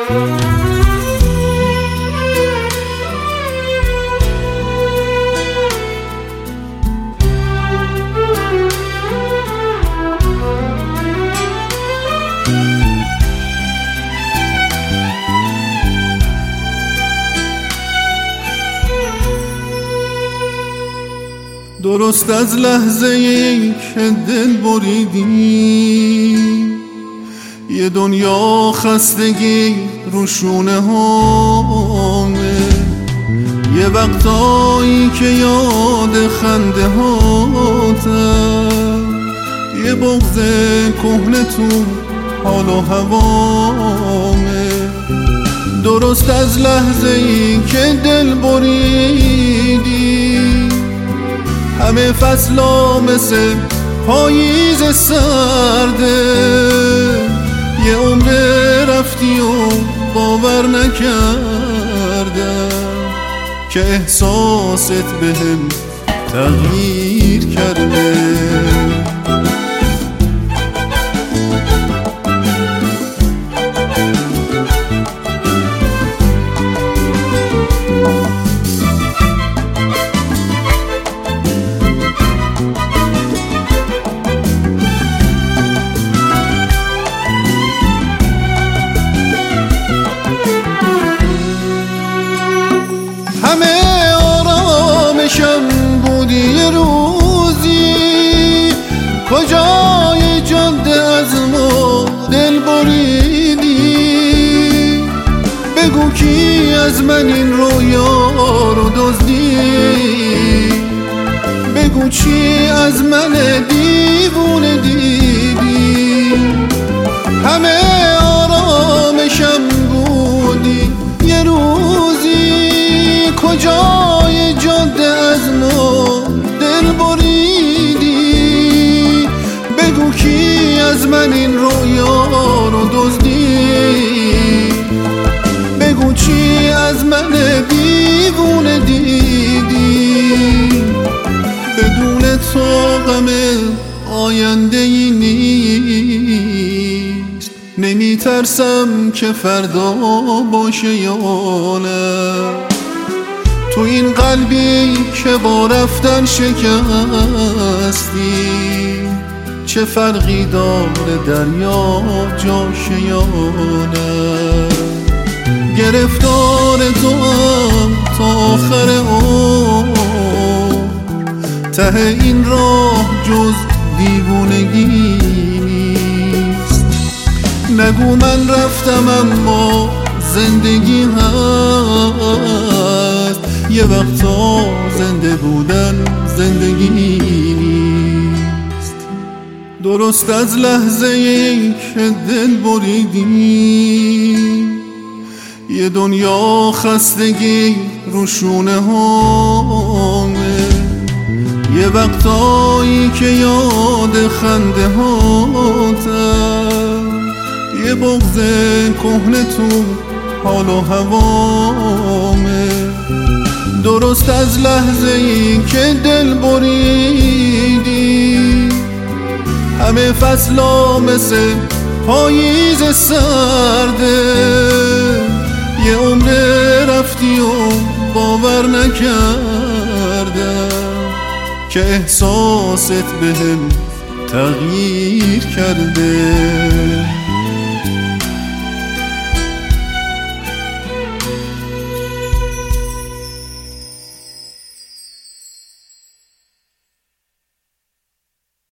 درست از لحظه‌ای که دل بریدی یه دنیا خستگی رو شونه هامه، یه وقتایی که یاد خنده هاتم، یه بغض کهنه تو حال و هوامه. درست از لحظه‌ای که دل بریدی همه فصلا مثل پاییز سرده، یه عمر رفتی و باور نکردم که احساست بهم تغییر کرده. همه آرامشم بودی یه روزی، کجای جاده از ما دل بریدی؟ بگو کی از من این رویا رو دزدی؟ بگو چی از من دیوونه دیدی؟ همه آرامشم بودی یه روزی، کجای جاده از ما دل بریدی؟ بگو کی از من این رویا رو دزدی؟ بگو چی از من دیوونه دیدی؟ بدون تو غم آینده ای نیست، نمی ترسم که فردا باشه یا نه. تو این قلبی که با رفتن شکستی، چه فرقی داره دریا جاشه یا نه؟ گرفتار تو هم تا آخر عمر، ته این راه جز دیوونگی نیست. نگو من رفتم اما زندگی هست، یه وقتا زنده بودن زندگی نیست. درست از لحظه‌ای که دل بریدی یه دنیا خستگی رو شونه هامه، یه وقتایی که یاد خنده هاتم، یه بغض کهنه تو حال و هوامه. درست از لحظه‌ای که دل بریدی همه فصلا مثل پاییز سرده، یه عمر رفتی و باور نکردم که احساست بهم تغییر کرده.